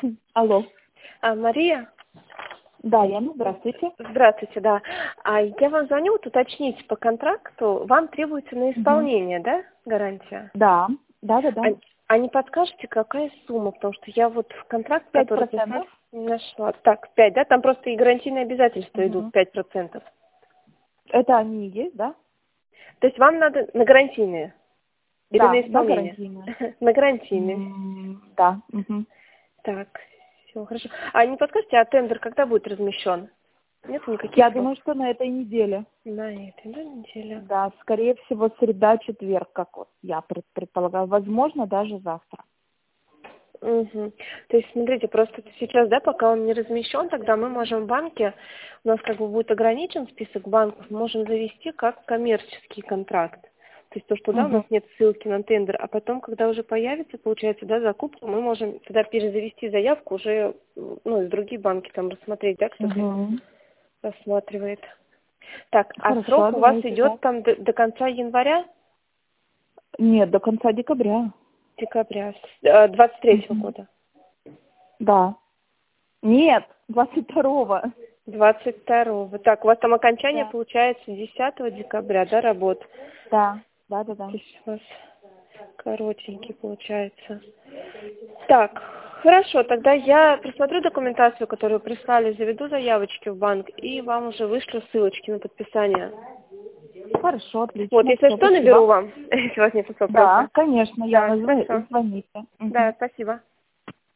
Алло. Мария? Да, Яна, здравствуйте. Здравствуйте, да. Я вам звоню, вот уточнить по контракту. Вам требуется на исполнение, да, гарантия? Да. А не подскажете, какая сумма? Потому что я вот в контракт, который 5%. писала, не нашла. Так, 5, да? Там просто и гарантийные обязательства идут, 5%. Это они и есть, да? То есть вам надо на гарантийные? Или Да, на на исполнение? гарантийные. На гарантийные. Да. Так, все, хорошо. А не подскажете, а тендер когда будет размещен? Нет никаких Я сроков? думаю, что на этой неделе. На этой, да, неделе? Да, скорее всего, среда, четверг, как вот я предполагаю. Возможно, даже завтра. Угу. То есть, смотрите, просто сейчас, да, пока он не размещен, тогда мы можем в банке, у нас как бы будет ограничен список банков, мы можем завести как коммерческий контракт. То есть то, что, да, у нас нет ссылки на тендер, а потом, когда уже появится, получается, да, закупка, мы можем тогда перезавести заявку уже, ну, и другие банки там рассмотреть, да, кто-то рассматривает. Так, а Хорошо, срок у вас давайте идет так. там до конца января, Нет, до конца декабря. декабря, 23-го года? Да. Нет, 22-го. 22-го. Так, у вас там окончание Да. получается 10 декабря, да, работ? Да. То есть у вас коротенький получается. Так, хорошо, тогда я просмотрю документацию, которую прислали, заведу заявочки в банк и вам уже вышлю ссылочки на подписание. Хорошо, Вот, отлично. если Все, что, наберу спасибо. вам, если у вас нет Да, вопросов. конечно, Да, Яна, хорошо. звоните. Да, спасибо.